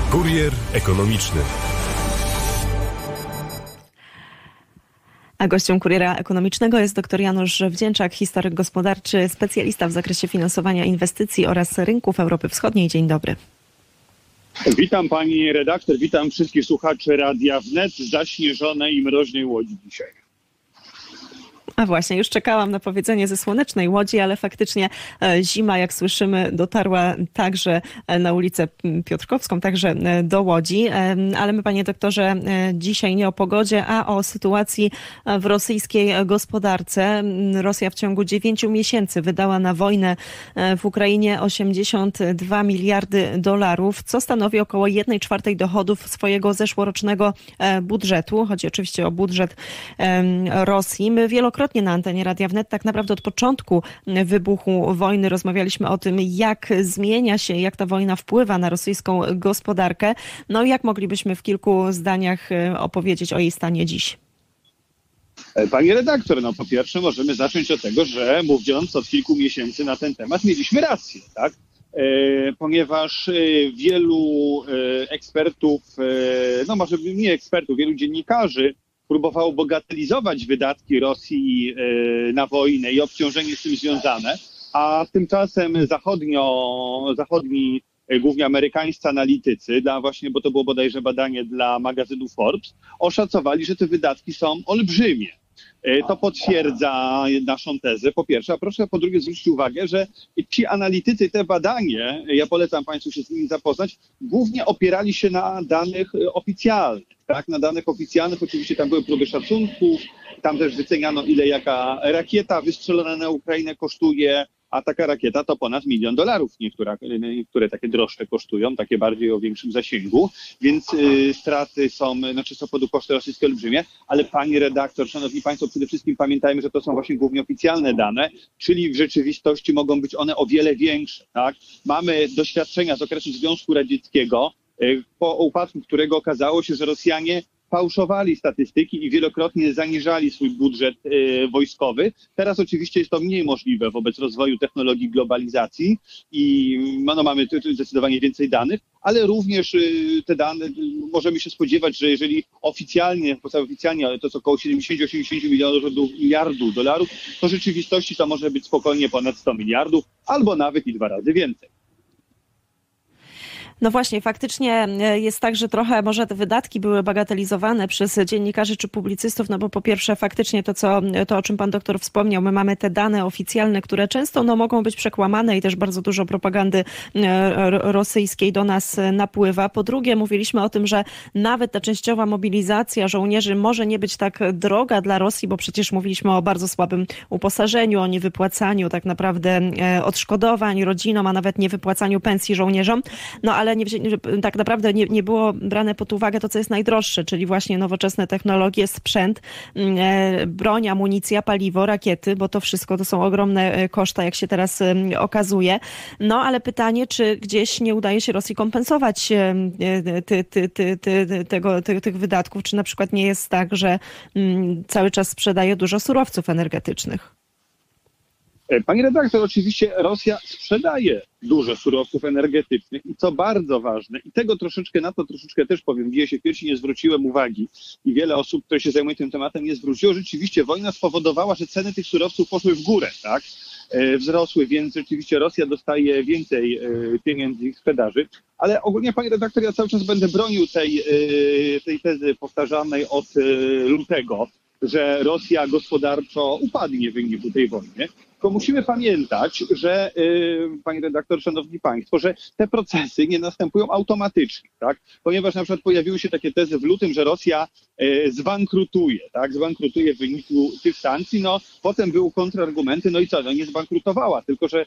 Kurier ekonomiczny. A gościem Kuriera Ekonomicznego jest dr Janusz Wdzięczak, historyk gospodarczy, specjalista w zakresie finansowania inwestycji oraz rynków Europy Wschodniej. Dzień dobry. Witam pani redaktor, witam wszystkich słuchaczy Radia Wnet z zaśnieżonej i mroźnej Łodzi dzisiaj. A właśnie, już czekałam na powiedzenie ze słonecznej Łodzi, ale faktycznie zima, jak słyszymy, dotarła także na ulicę Piotrkowską, także do Łodzi. Ale my, panie doktorze, dzisiaj nie o pogodzie, a o sytuacji w rosyjskiej gospodarce. Rosja w ciągu 9 miesięcy wydała na wojnę w Ukrainie 82 miliardy dolarów, co stanowi około 1/4 dochodów swojego zeszłorocznego budżetu. Chodzi oczywiście o budżet Rosji. My wielokrotnie na antenie Radia Wnet, tak naprawdę od początku wybuchu wojny rozmawialiśmy o tym, jak zmienia się, jak ta wojna wpływa na rosyjską gospodarkę. No i jak moglibyśmy w kilku zdaniach opowiedzieć o jej stanie dziś? Pani redaktor, no po pierwsze możemy zacząć od tego, że mówiąc od kilku miesięcy na ten temat mieliśmy rację, tak? Ponieważ wielu ekspertów, no może nie ekspertów, wielu dziennikarzy próbowało bagatelizować wydatki Rosji na wojnę i obciążenie z tym związane, a tymczasem zachodni, głównie amerykańscy analitycy, bo to było bodajże badanie dla magazynu Forbes, oszacowali, że te wydatki są olbrzymie. To potwierdza naszą tezę, po pierwsze, a proszę po drugie zwrócić uwagę, że ci analitycy, te badanie, ja polecam Państwu się z nimi zapoznać, głównie opierali się na danych oficjalnych, tak? Na danych oficjalnych oczywiście tam były próby szacunków, tam też wyceniano ile jaka rakieta wystrzelona na Ukrainę kosztuje, a taka rakieta to ponad $1 milion. Niektóre takie droższe kosztują, takie bardziej o większym zasięgu, więc straty są koszty rosyjskie olbrzymie, ale pani redaktor, szanowni państwo, przede wszystkim pamiętajmy, że to są właśnie głównie oficjalne dane, czyli w rzeczywistości mogą być one o wiele większe, tak? Mamy doświadczenia z okresu Związku Radzieckiego, po upadku którego okazało się, że Rosjanie fałszowali statystyki i wielokrotnie zaniżali swój budżet wojskowy. Teraz oczywiście jest to mniej możliwe wobec rozwoju technologii globalizacji i mamy zdecydowanie więcej danych, ale również te dane możemy się spodziewać, że jeżeli oficjalnie, ale to jest około 70-80 miliardów dolarów, to w rzeczywistości to może być spokojnie ponad 100 miliardów albo nawet i 2 razy więcej. No właśnie, faktycznie jest tak, że trochę może te wydatki były bagatelizowane przez dziennikarzy czy publicystów, no bo po pierwsze faktycznie to, o czym pan doktor wspomniał, my mamy te dane oficjalne, które często mogą być przekłamane i też bardzo dużo propagandy rosyjskiej do nas napływa. Po drugie, mówiliśmy o tym, że nawet ta częściowa mobilizacja żołnierzy może nie być tak droga dla Rosji, bo przecież mówiliśmy o bardzo słabym uposażeniu, o niewypłacaniu tak naprawdę odszkodowań rodzinom, a nawet niewypłacaniu pensji żołnierzom. No ale tak naprawdę nie było brane pod uwagę to, co jest najdroższe, czyli właśnie nowoczesne technologie, sprzęt, broń, amunicja, paliwo, rakiety, bo to wszystko to są ogromne koszta, jak się teraz okazuje. No ale pytanie, czy gdzieś nie udaje się Rosji kompensować tych wydatków, czy na przykład nie jest tak, że cały czas sprzedaje dużo surowców energetycznych? Pani redaktor, oczywiście Rosja sprzedaje dużo surowców energetycznych i co bardzo ważne, i na to troszeczkę też powiem, dzisiaj się wpierw nie zwróciłem uwagi i wiele osób, które się zajmuje tym tematem, nie zwróciło. Rzeczywiście wojna spowodowała, że ceny tych surowców poszły w górę, tak? Wzrosły, więc rzeczywiście Rosja dostaje więcej pieniędzy ich sprzedaży. Ale ogólnie, pani redaktor, ja cały czas będę bronił tej tezy powtarzanej od lutego, że Rosja gospodarczo upadnie w wyniku tej wojny. Tylko musimy pamiętać, że, pani redaktor, szanowni państwo, że te procesy nie następują automatycznie, tak? Ponieważ na przykład pojawiły się takie tezy w lutym, że Rosja zbankrutuje, tak? Zbankrutuje w wyniku tych sankcji. No potem były kontrargumenty, no i co? No nie zbankrutowała, tylko że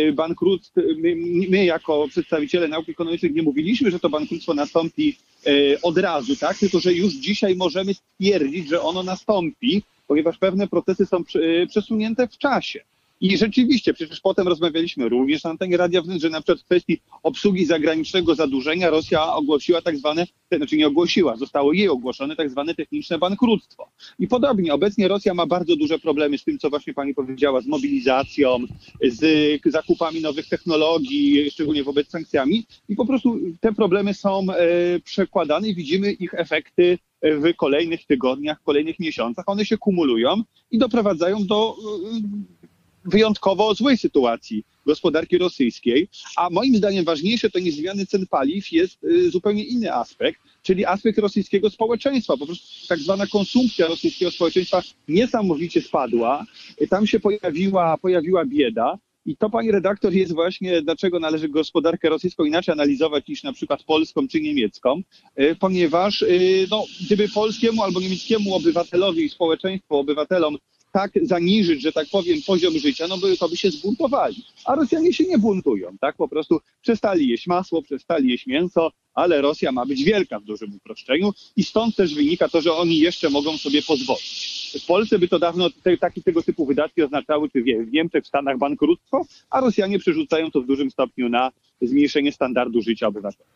my jako przedstawiciele nauk ekonomicznych nie mówiliśmy, że to bankructwo nastąpi od razu, tak? Tylko że już dzisiaj możemy stwierdzić, że ono nastąpi, ponieważ pewne procesy są przesunięte w czasie. I rzeczywiście, przecież potem rozmawialiśmy również na antenie Radia Wnet, że na przykład w kwestii obsługi zagranicznego zadłużenia Rosja ogłosiła tak zwane, znaczy nie ogłosiła, zostało jej ogłoszone tak zwane techniczne bankructwo. I podobnie, obecnie Rosja ma bardzo duże problemy z tym, co właśnie pani powiedziała, z mobilizacją, z zakupami nowych technologii, szczególnie wobec sankcjami. I po prostu te problemy są przekładane i widzimy ich efekty w kolejnych tygodniach, kolejnych miesiącach. One się kumulują i doprowadzają do wyjątkowo złej sytuacji gospodarki rosyjskiej, a moim zdaniem ważniejsze to niż zmiany cen paliw jest zupełnie inny aspekt, czyli aspekt rosyjskiego społeczeństwa. Po prostu tak zwana konsumpcja rosyjskiego społeczeństwa niesamowicie spadła. Tam się pojawiła bieda. I to, pani redaktor, jest właśnie, dlaczego należy gospodarkę rosyjską inaczej analizować niż na przykład polską czy niemiecką, ponieważ gdyby polskiemu albo niemieckiemu obywatelowi i społeczeństwu, obywatelom tak zaniżyć, że tak powiem, poziom życia, to by się zbuntowali. A Rosjanie się nie buntują, tak? Po prostu przestali jeść masło, przestali jeść mięso, ale Rosja ma być wielka w dużym uproszczeniu i stąd też wynika to, że oni jeszcze mogą sobie pozwolić. W Polsce by to dawno tego typu wydatki oznaczały, czy w Niemczech, w Stanach bankructwo, a Rosjanie przerzucają to w dużym stopniu na zmniejszenie standardu życia obywateli.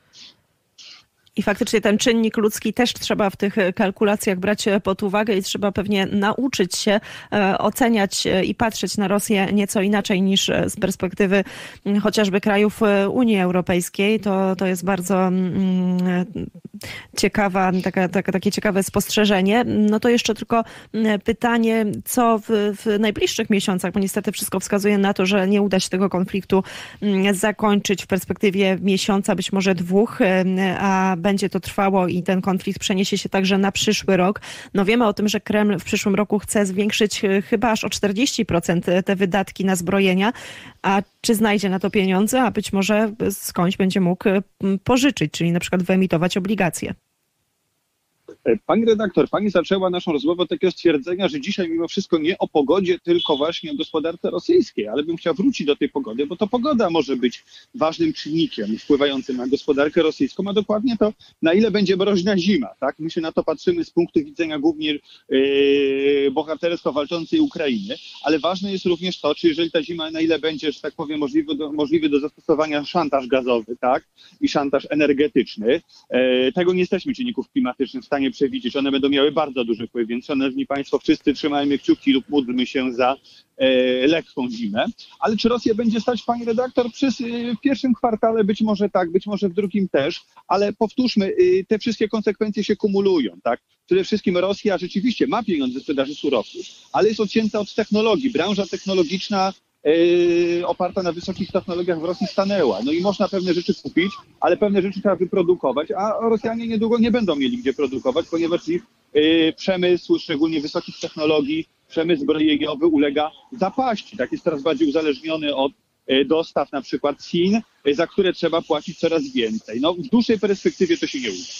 I faktycznie ten czynnik ludzki też trzeba w tych kalkulacjach brać pod uwagę i trzeba pewnie nauczyć się oceniać i patrzeć na Rosję nieco inaczej niż z perspektywy chociażby krajów Unii Europejskiej. To jest bardzo ciekawa, takie ciekawe spostrzeżenie. No to jeszcze tylko pytanie, co w najbliższych miesiącach, bo niestety wszystko wskazuje na to, że nie uda się tego konfliktu zakończyć w perspektywie miesiąca, być może 2, a będzie to trwało i ten konflikt przeniesie się także na przyszły rok. No wiemy o tym, że Kreml w przyszłym roku chce zwiększyć chyba aż o 40% te wydatki na zbrojenia. A czy znajdzie na to pieniądze? A być może skądś będzie mógł pożyczyć, czyli na przykład wyemitować obligacje. Pani redaktor, pani zaczęła naszą rozmowę od takiego stwierdzenia, że dzisiaj mimo wszystko nie o pogodzie, tylko właśnie o gospodarce rosyjskiej, ale bym chciał wrócić do tej pogody, bo to pogoda może być ważnym czynnikiem wpływającym na gospodarkę rosyjską, a dokładnie to, na ile będzie mroźna zima, tak? My się na to patrzymy z punktu widzenia głównie bohatersko walczącej Ukrainy, ale ważne jest również to, czy jeżeli ta zima, na ile będzie, że tak powiem, możliwy do zastosowania szantaż gazowy, tak? I szantaż energetyczny. Tego nie jesteśmy czynników klimatycznych w stanie przewidzieć. One będą miały bardzo duży wpływ, więc szanowni państwo, wszyscy trzymajmy kciuki lub módlmy się za lekką zimę. Ale czy Rosję będzie stać, pani redaktor, w pierwszym kwartale? Być może tak, być może w drugim też, ale powtórzmy, te wszystkie konsekwencje się kumulują, tak? Przede wszystkim Rosja rzeczywiście ma pieniądze ze sprzedaży surowców, ale jest odcięta od technologii. Branża technologiczna oparta na wysokich technologiach w Rosji stanęła. No i można pewne rzeczy kupić, ale pewne rzeczy trzeba wyprodukować, a Rosjanie niedługo nie będą mieli gdzie produkować, ponieważ ich przemysł, szczególnie wysokich technologii, przemysł zbrojeniowy ulega zapaści. Tak, jest coraz bardziej uzależniony od dostaw na przykład z Chin, za które trzeba płacić coraz więcej. No w dłuższej perspektywie to się nie uda.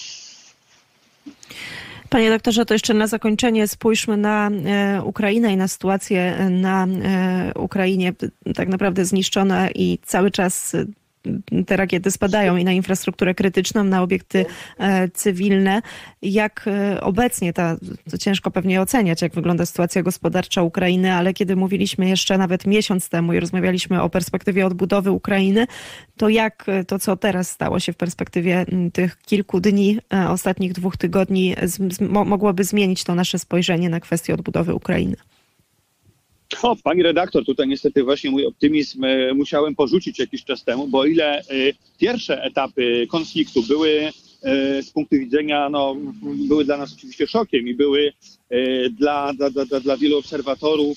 Panie doktorze, to jeszcze na zakończenie spójrzmy na Ukrainę i na sytuację na Ukrainie, tak naprawdę zniszczona i cały czas te rakiety spadają i na infrastrukturę krytyczną, na obiekty cywilne. Jak obecnie, to ciężko pewnie oceniać, jak wygląda sytuacja gospodarcza Ukrainy, ale kiedy mówiliśmy jeszcze nawet miesiąc temu i rozmawialiśmy o perspektywie odbudowy Ukrainy, to jak to, co teraz stało się w perspektywie tych kilku dni, ostatnich 2 tygodni, mogłoby zmienić to nasze spojrzenie na kwestię odbudowy Ukrainy? Pani redaktor, tutaj niestety właśnie mój optymizm musiałem porzucić jakiś czas temu, bo o ile pierwsze etapy konfliktu były z punktu widzenia, były dla nas oczywiście szokiem i były dla wielu obserwatorów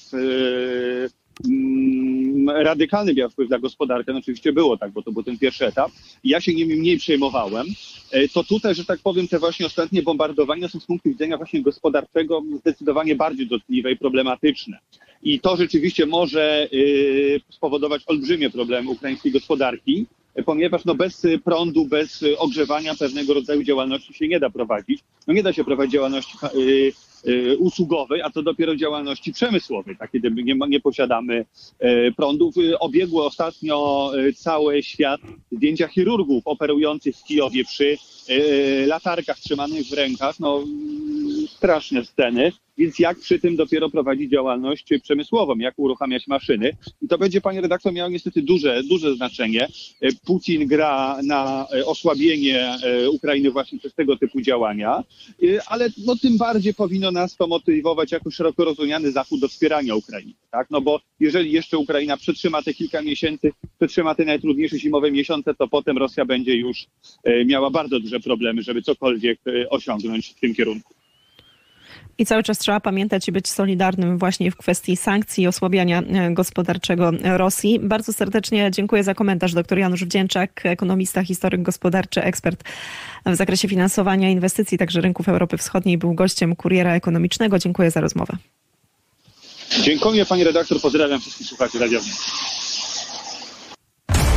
radykalny miał wpływ na gospodarkę, no oczywiście było tak, bo to był ten pierwszy etap. Ja się nimi mniej przejmowałem. To tutaj, że tak powiem, te właśnie ostatnie bombardowania są z punktu widzenia właśnie gospodarczego zdecydowanie bardziej dotkliwe i problematyczne. I to rzeczywiście może spowodować olbrzymie problemy ukraińskiej gospodarki, ponieważ bez prądu, bez ogrzewania pewnego rodzaju działalności się nie da prowadzić. Nie da się prowadzić działalności usługowej, a to dopiero działalności przemysłowej, tak, kiedy nie posiadamy prądu. Obiegły ostatnio cały świat zdjęcia chirurgów operujących w Kijowie przy latarkach trzymanych w rękach. straszne sceny, więc jak przy tym dopiero prowadzić działalność przemysłową, jak uruchamiać maszyny. I to będzie, pani redaktor, miało niestety duże znaczenie. Putin gra na osłabienie Ukrainy właśnie przez tego typu działania, ale no, tym bardziej powinno nas to motywować jako szeroko rozumiany Zachód do wspierania Ukrainy. Tak? No bo jeżeli jeszcze Ukraina przetrzyma te kilka miesięcy, przetrzyma te najtrudniejsze zimowe miesiące, to potem Rosja będzie już miała bardzo duże problemy, żeby cokolwiek osiągnąć w tym kierunku. I cały czas trzeba pamiętać i być solidarnym właśnie w kwestii sankcji i osłabiania gospodarczego Rosji. Bardzo serdecznie dziękuję za komentarz. Dr Janusz Wdzięczak, ekonomista, historyk gospodarczy, ekspert w zakresie finansowania inwestycji, także rynków Europy Wschodniej, był gościem Kuriera Ekonomicznego. Dziękuję za rozmowę. Dziękuję, pani redaktor. Pozdrawiam wszystkich słuchaczy radiowych.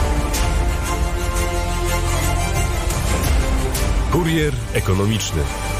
Kurier Ekonomiczny.